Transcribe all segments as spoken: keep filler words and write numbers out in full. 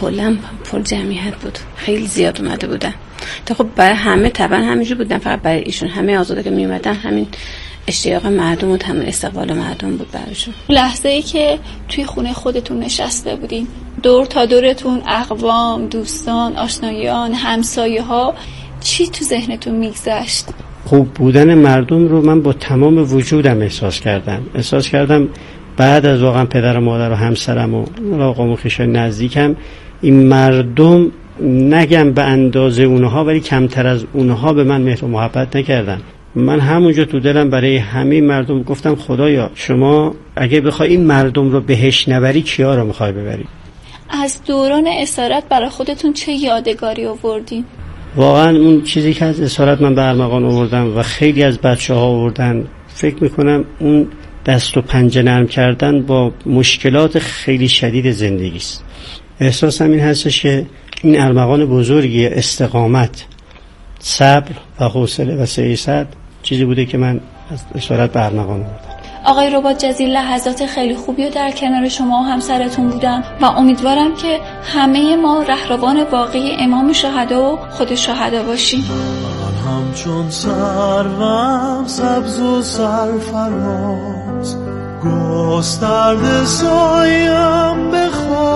کلا پر جمعیت بود، خیلی زیاد اومده بودن. تا خب برای همه طبعا همینجور بودن، فقط برای ایشون همه آزاده که می اومدن همین اشتیاق مردم و همین استقبال مردم بود براشون. لحظه ای که توی خونه خودتون نشسته بودین، دور تا دورتون اقوام، دوستان، آشنایان، همسایه ها، چی تو ذهنتون میگذشت؟ خوب بودن مردم رو من با تمام وجودم احساس کردم. احساس کردم بعد از واقعا پدر و مادر و همسرم و آقام و خویشای نزدیکم، این مردم نگم به اندازه اونها ولی کمتر از اونها به من مهر و محبت نکردن. من همونجا تو دلم برای همه مردم گفتم خدایا شما اگه بخوای این مردم رو بهش نبری کیا رو میخوای ببری؟ از دوران اسارت برای خودتون چه یادگاری آوردین؟ واقعا اون چیزی که از اسارت من به ارمغان آوردم و خیلی از بچه ها آوردن، فکر میکنم اون دست و پنجه نرم کردن با مشکلات خیلی شدید زندگی است. احساسم این هستش که این ارمغان بزرگی استقامت، صبر و حوصله و سیاست چیزی بوده که من از اسارت به ارمغان آوردم. آقای رباط جزیل، لحظات خیلی خوبی رو در کنار شما و همسرتون بودم و امیدوارم که همه ما رهروان واقعی امام شهدا و خود شهدا باشیم. من همچون سروم سبز و سرفراز، گسترده سایم به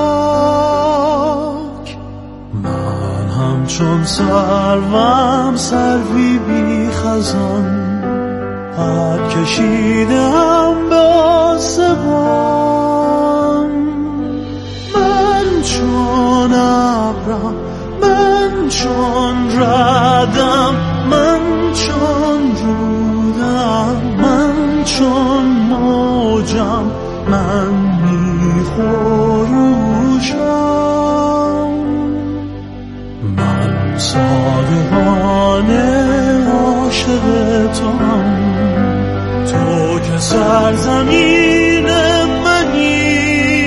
خاک. من همچون سروم سروی بی خزان، قد کشیدم به آسمان. من چون ابرم، من چون ردم، من چون رودم، من چون موجم، من میخروشم. من صادقانه عاشق تو هم، تو که سرزمین منی.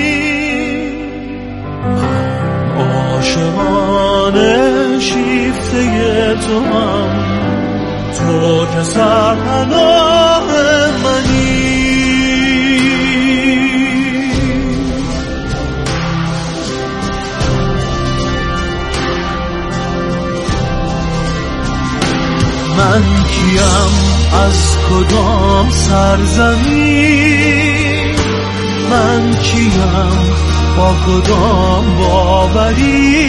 من عاشقانه شیفته تو هم، تو که سرپناه منی. من کیم از کدام سرزمین، من کیم با کدام باوری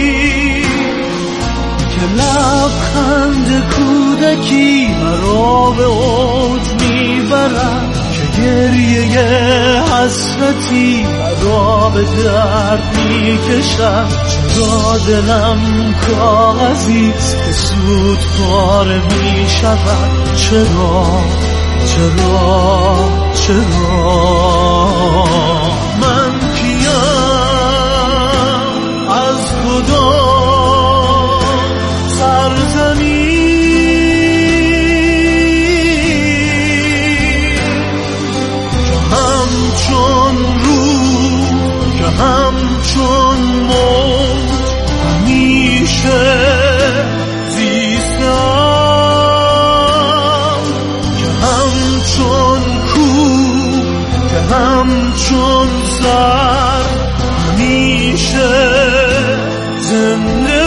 که لبخند کودکی مرا به اوج میبرد، که گریه حسرتی مرا به درد میکشد. چرا دلم کاغذیست که زود پاره میشود؟ چرا چرا چرا من کیم از کدام سرزمین که همچون روح، که همچون موج همیشه زیستم، که همچون کوه، که همچون سر همیشه زنده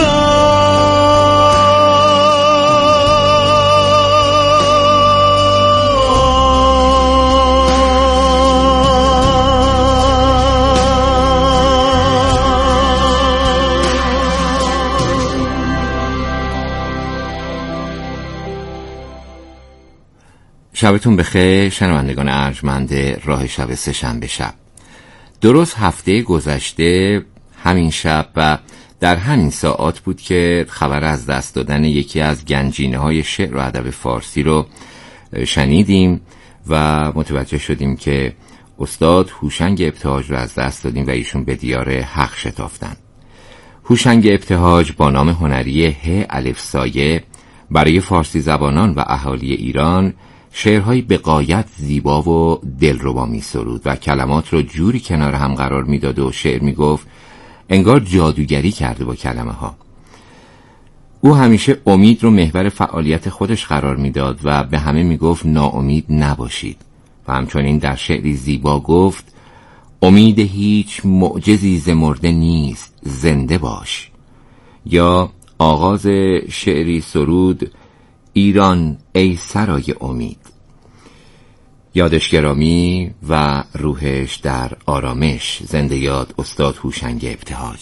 شبتون بخیر شنوندگان ارجمند راه شب سه شنبه شب. درست هفته گذشته همین شب و در همین ساعات بود که خبر از دست دادن یکی از گنجینه های شعر و ادب فارسی رو شنیدیم و متوجه شدیم که استاد هوشنگ ابتهاج رو از دست دادیم و ایشون به دیار حق شتافتن. هوشنگ ابتهاج با نام هنری ه الف سایه برای فارسی زبانان و اهالی ایران شعرهای به غایت زیبا و دلربا می سرود و کلمات رو جوری کنار هم قرار می داد و شعر می گفت انگار جادوگری کرده با کلمه ها. او همیشه امید رو محور فعالیت خودش قرار می داد و به همه می گفت ناامید نباشید و همچنین در شعری زیبا گفت امید هیچ معجزی ز مرده نیست، زنده باش. یا آغاز شعری سرود ایران ای سرای امید. یادش گرامی و روحش در آرامش. زنده یاد استاد هوشنگ ابتهاج.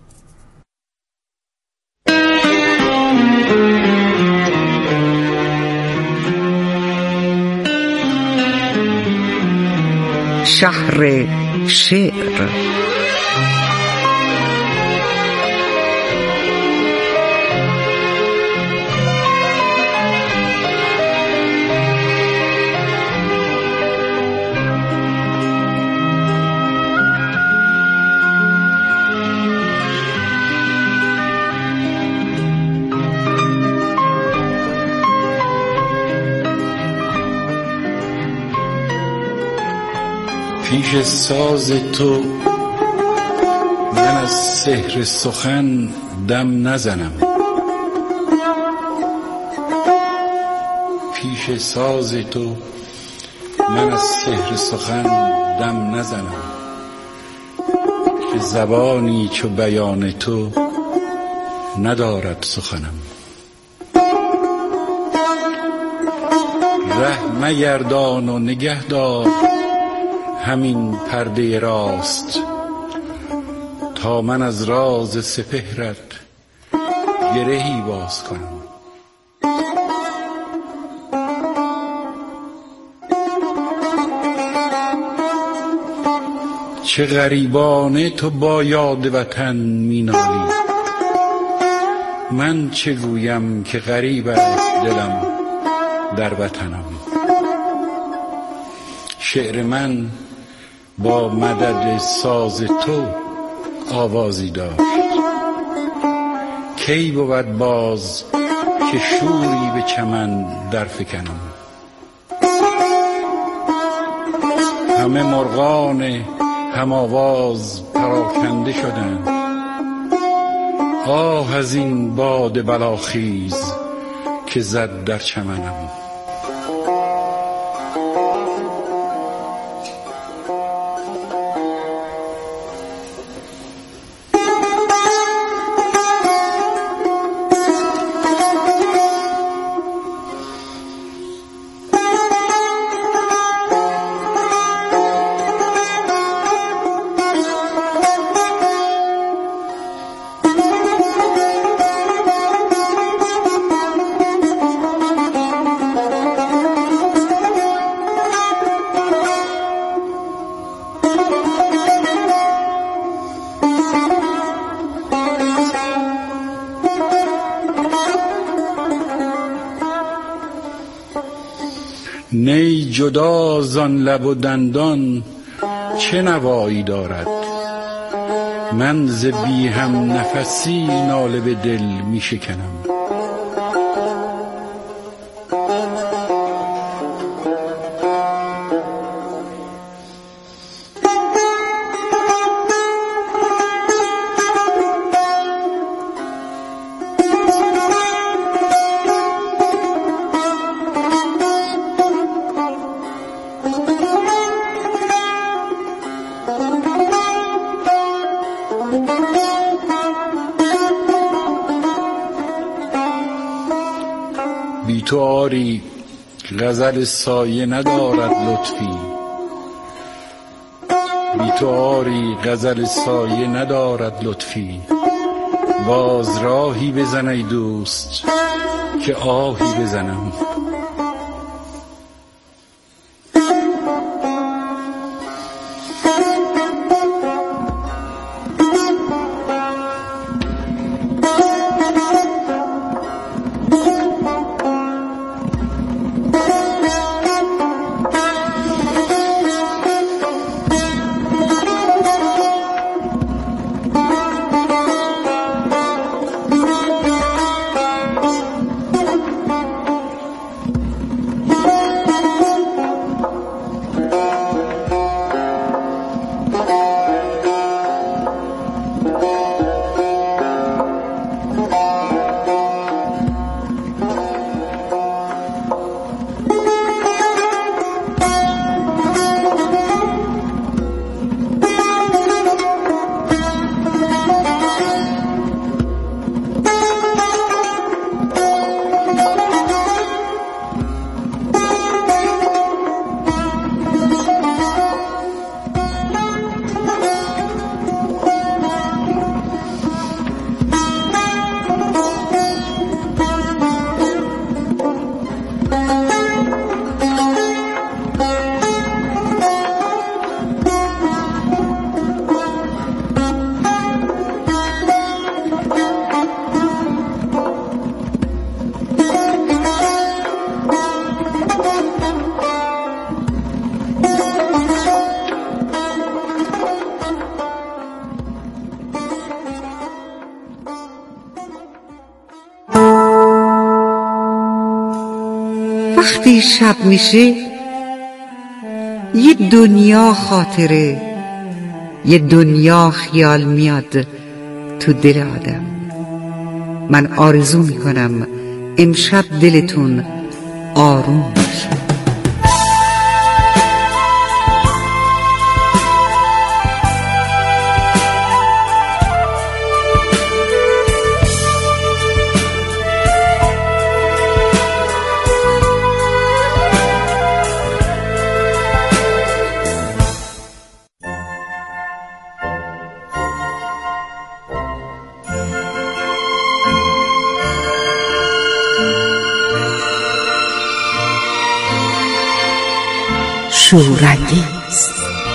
شهر شعر. پیش ساز تو من از سحر سخن دم نزنم، پیش ساز تو من از سحر سخن دم نزنم، که زبانی چو بیان تو ندارد سخنم. ره مگردان و نگه دار همین پرده راست، تا من از راز سپهرت گرهی باز کنم. چه غریبانه تو با یاد وطن می نالی، من چه گویم که غریب است دلم در وطنم. شعر من با مدد ساز تو آوازی داشت، کی بود باز که شوری به چمن در فکنم. همه مرغان هم آواز پراکنده شدند، آه از این باد بلاخیز که زد در چمنم. نی جدا زان لب و دندان چه نوایی دارد، من ز بی هم نفسی ناله به دل می شکنم. بی تو آری غزل سایه ندارد لطفی، بی تو آری غزل سایه ندارد لطفی. باز راهی بزن ای دوست که آهی بزنم. وقتی شب میشه یه دنیا خاطره، یه دنیا خیال میاد تو دل آدم. من آرزو میکنم امشب دلتون آروم باشه. شورانگیز.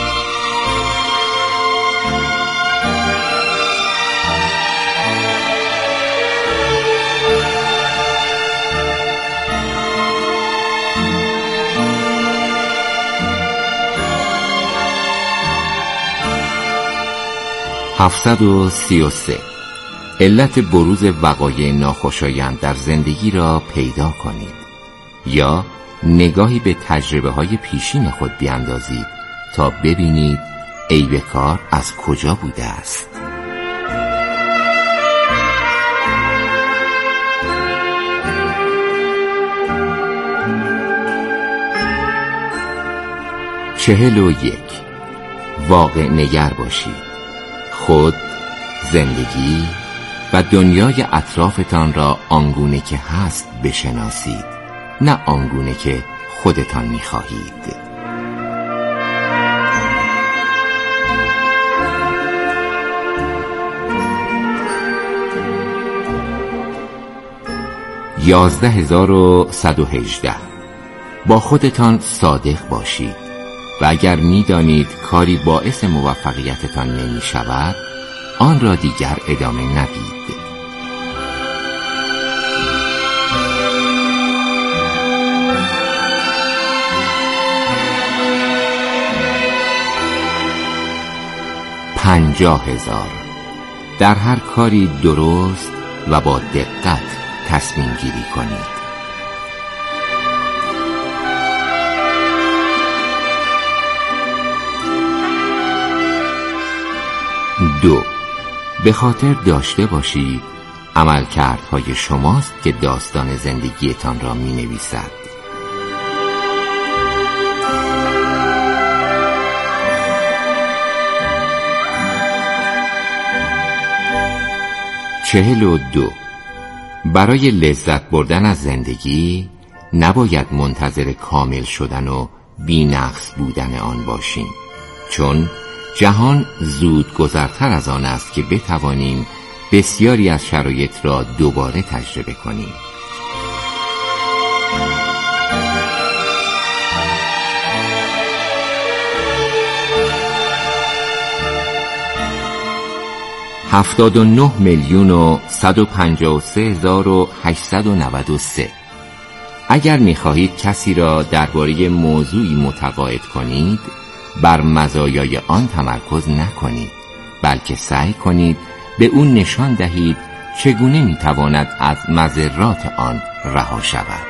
هفتصد و سی و سه. علت بروز وقایع ناخوشایند در زندگی را پیدا کنید، یا نگاهی به تجربه های پیشین خود بیاندازید تا ببینید عیب کار از کجا بوده است. چهل و یک. واقع نگر باشید. خود، زندگی و دنیای اطرافتان را آنگونه که هست بشناسید، نه آنگونه که خودتان می‌خواهید. یازده هزار و صد و هجده. با خودتان صادق باشید و اگر می‌دانید کاری باعث موفقیتتان نمی‌شود، آن را دیگر ادامه ندید. پنجاه هزار. در هر کاری درست و با دقت تصمیم گیری کنید. دو. به خاطر داشته باشید عملکردهای شماست که داستان زندگیتان را می نویسد. چهل و دو. برای لذت بردن از زندگی نباید منتظر کامل شدن و بی نقص بودن آن باشیم، چون جهان زود گذرتر از آن است که بتوانیم بسیاری از شرایط را دوباره تجربه کنیم. هفتاد و نه میلیون و صد و پنجاه و سه هزار و هشتصد و نود و سه. اگر می‌خواهید کسی را درباره موضوعی متقاعد کنید، بر مزایای آن تمرکز نکنید، بلکه سعی کنید به او نشان دهید چگونه می‌تواند از مضرات آن رها شود.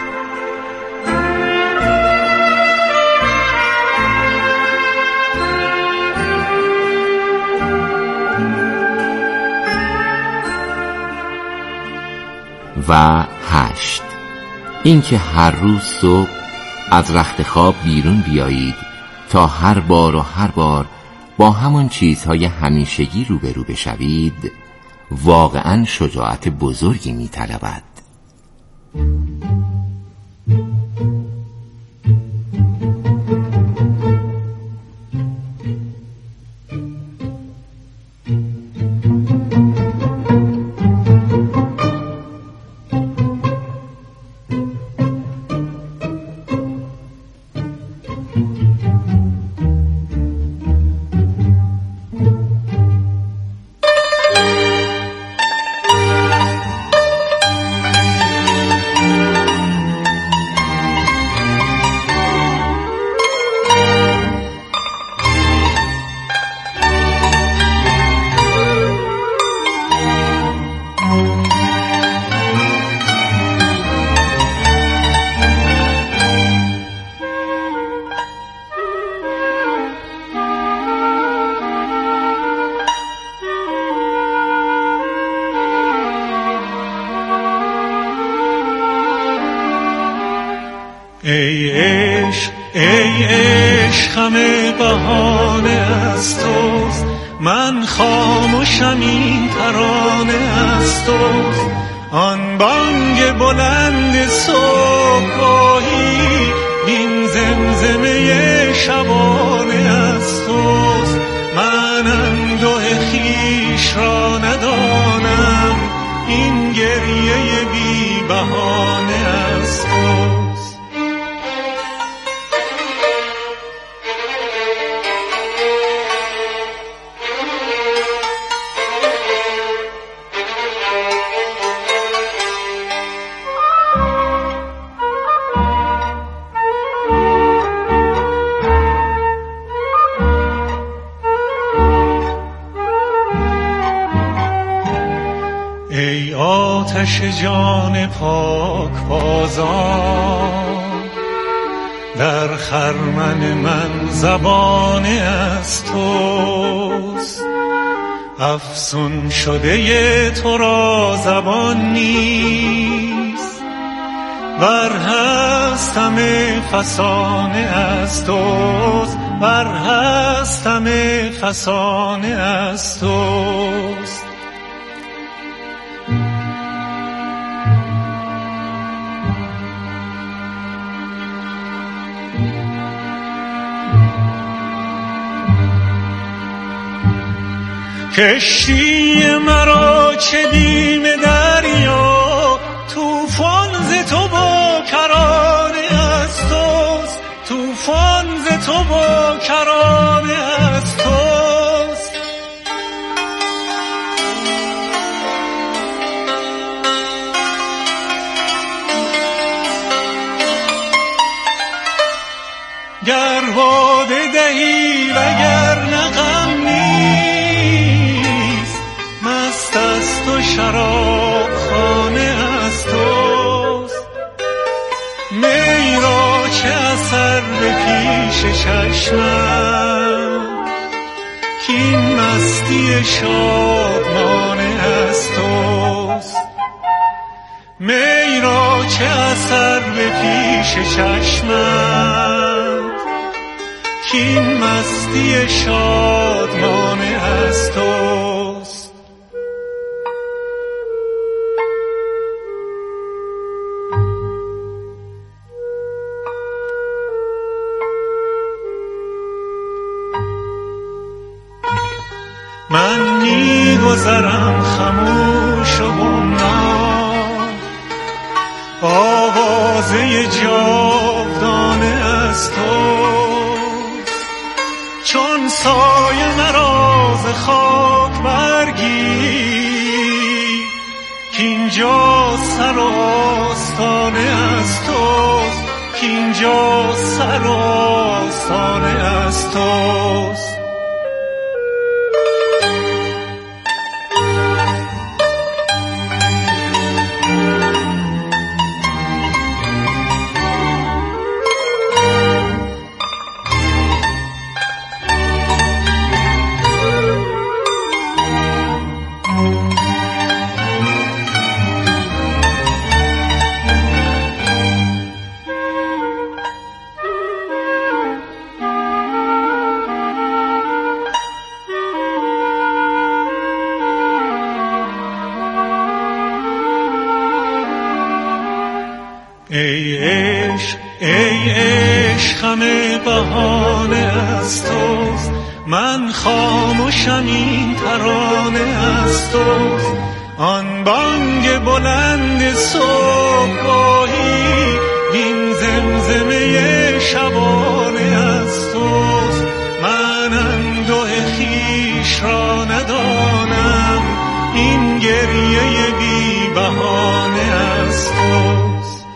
و هشت. اینکه هر روز صبح از رخت خواب بیرون بیایید تا هر بار و هر بار با همان چیزهای همیشگی روبرو بشوید، واقعاً شجاعت بزرگی می‌طلبد. ای عشق ای عشق همه بهانه از توست، من خاموشم این ترانه از توست. آن بانگ بلند صبحگاهی این زمزمه شبانه از توست. من انده خویش را ندانم، این گریه بی بهانه از توست. ای آتش جان پاک بازان، در خرمن من زبانه از توست. افسون شده تو را زبان نیست، بر هستم فسانه از توست، بر هستم فسانه از توست. کشتی مرا چه بیم دریا، توفان ز تو با کرانه از توست، توفان ز تو با کرانه از توست. گر باده دهی وگرنه غم نیست، مست از تو شراب خانه از توست. می را چه اثر به پیش چشمم، کین مستی شادمانه از توست. می را چه اثر به پیش چشمم، کین مستی شادمانه از توست. من می‌گذرم خموش و گمنام، آوازه جاودانه از توست. چون سایه مرا ز خاک برگیر، کینجا سر و آستانه از توست، کینجا سر و آستانه از توست. ای عشق ای عشق همه بهانه از توست، من خاموشم این ترانه از توست. آن بانگ بلند صبحگاهی این زمزمه شبانه از توست. من انده خویش را ندانم، این گریه بی بهانه از توست.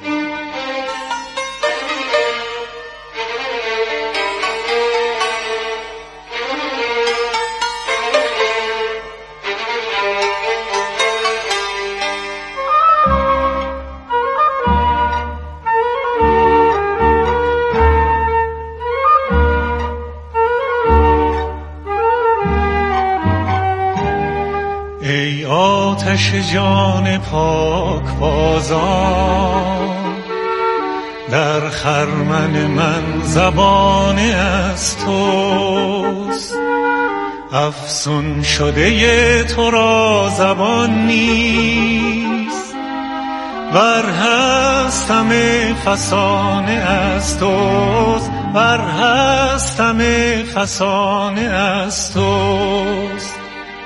ای آتش جان پاک بازان، در خرمن من زبانه از توست. افسون شده تو را زبان نیست، بر هستم فسانه از توست، بر هستم فسانه از توست.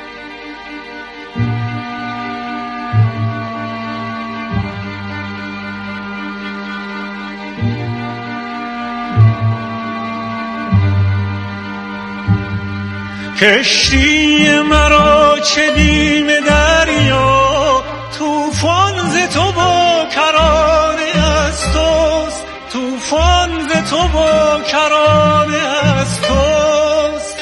کشتی مرا چه بیم دریا، طوفان ز تو با کرانه از توست، طوفان ز تو با کرانه از توست.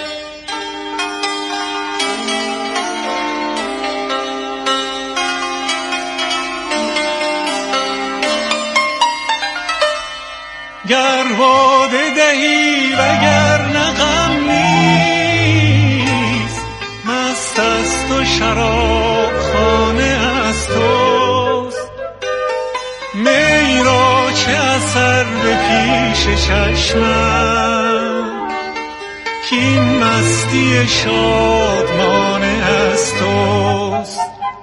گر باده دهی و گر نه غم نیست، مست است و شراب خانه از توست. می را چه اثر به پیش چشمم، کین مستی شادمانه از توست.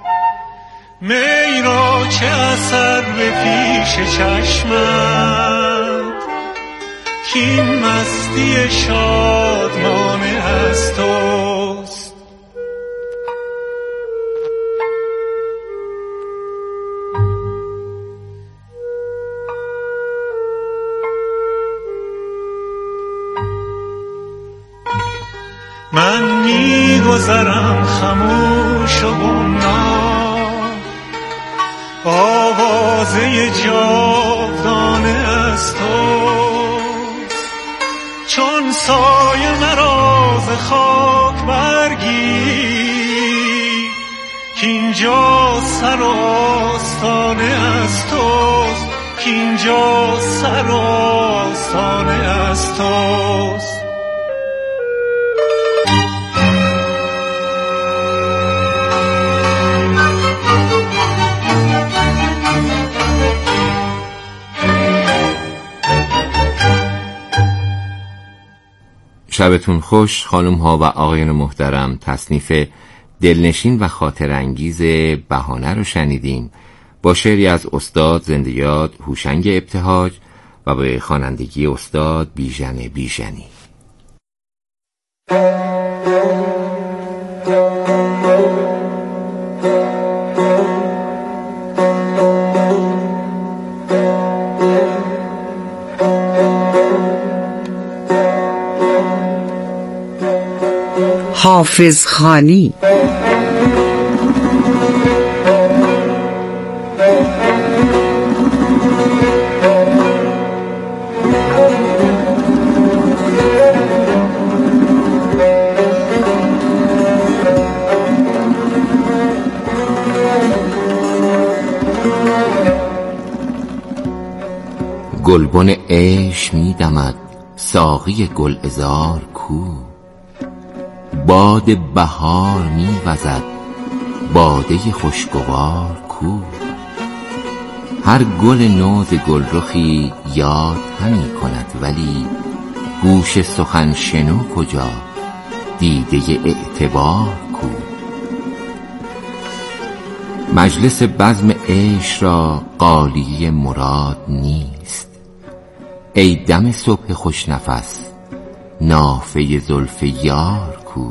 می را چه اثر به پیش چشمم، کین مستی شادمانه از توست. من می‌گذرم خموش و گمنام، آوازه جاودانه از توست. چون سایه مرا ز خاک برگیر، کینجا سر و آستانه از توست، کینجا سر و آستانه از توست. شبتون خوش خانم ها و آقایان محترم. تصنیف دلنشین و خاطر انگیز بهانه رو شنیدیم با شعری از استاد زنده یاد هوشنگ ابتهاج و به خوانندگی استاد بیژن بیژنی. حافظ خانی. گلبن عشق می دمد ساقی گلعذار کو، باد بهار می وزد باده خوشگوار کو. هر گل نو ز گلرخی یاد همی کند، ولی گوش سخن شنو کجا دیده اعتبار کو. مجلس بزم عشق را قالیه مراد نیست، ای دم صبح خوش نفس نافه زلف یار کو.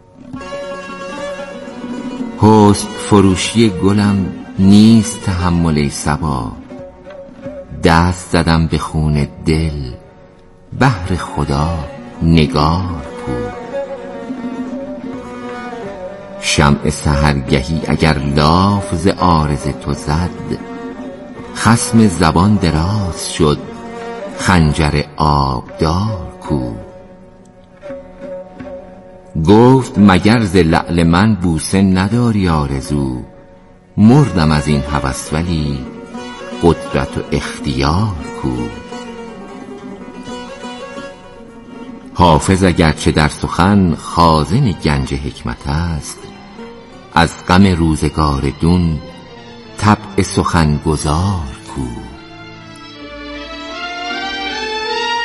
حسن فروشی گلم نیست تحمل صبا، دست زدم به خون دل بهر خدا نگار کو. شمع سحرگهی اگر لاف ز عارض تو زد، خصم زبان دراز شد خنجر آبدار کو. گفت مگر ز لعل من بوسه نداری آرزو، مردم از این هوس ولی قدرت و اختیار کو. حافظ اگرچه در سخن خازن گنج حکمت است، از غم روزگار دون طبع سخن گزار کو.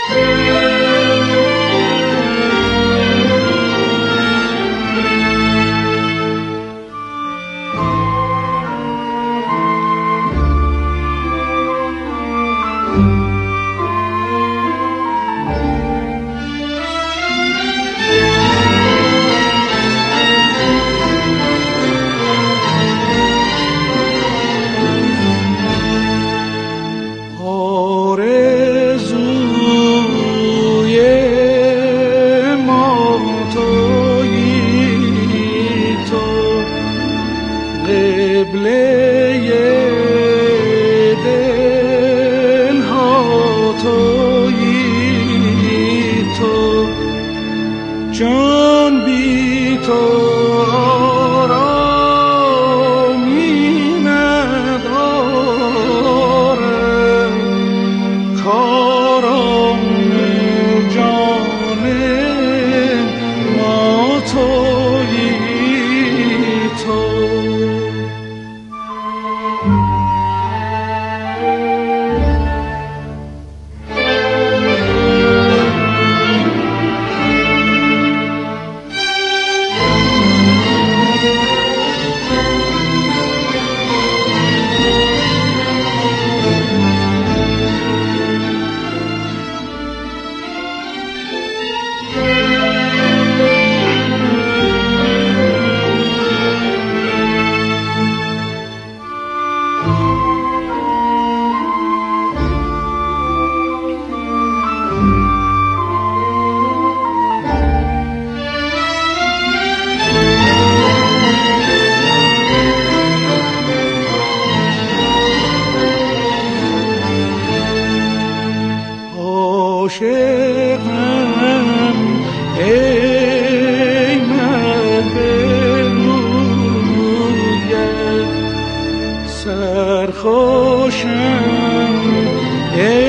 سرخوشم